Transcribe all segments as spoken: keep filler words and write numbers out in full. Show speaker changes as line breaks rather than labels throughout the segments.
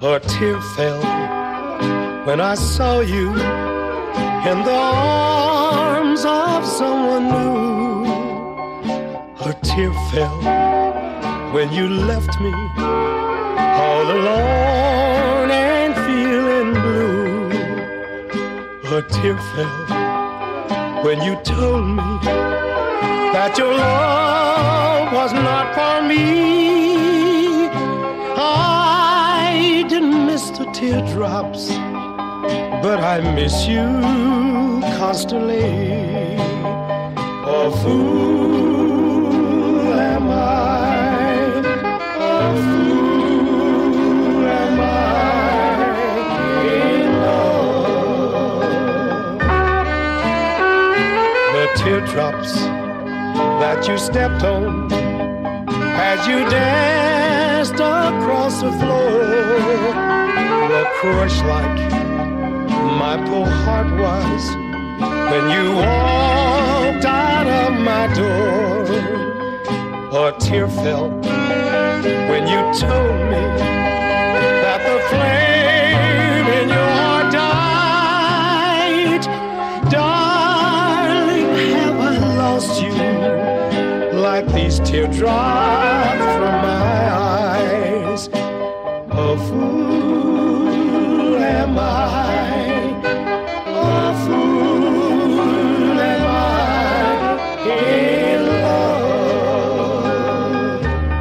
A tear fell when I saw you in the arms of someone new. A tear fell when you left me all alone and feeling blue. A tear fell when you told me that your love was not for me. I didn't miss the teardrops, but I miss you constantly. A fool am I, a fool am I in love. The teardrops that you stepped on as you danced across the floor were crushed like my poor heart was when you walked out of my door. A tear fell when you told me that the flame in your heart died. Darling, have I lost you like these teardrops from my eyes? A fool am I, a fool am I in love.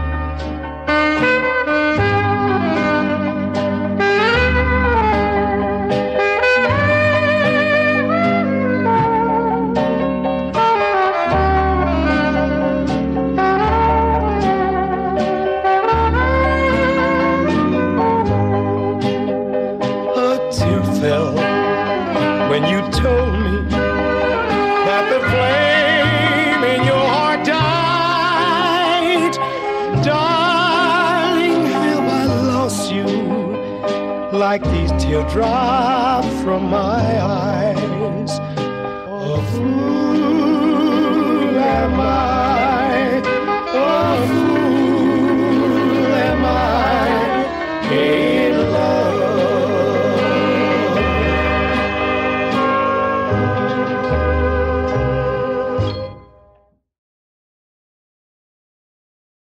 When you told me that the flame in your heart died. Darling, have I lost you like these teardrops from my eyes? A fool am I.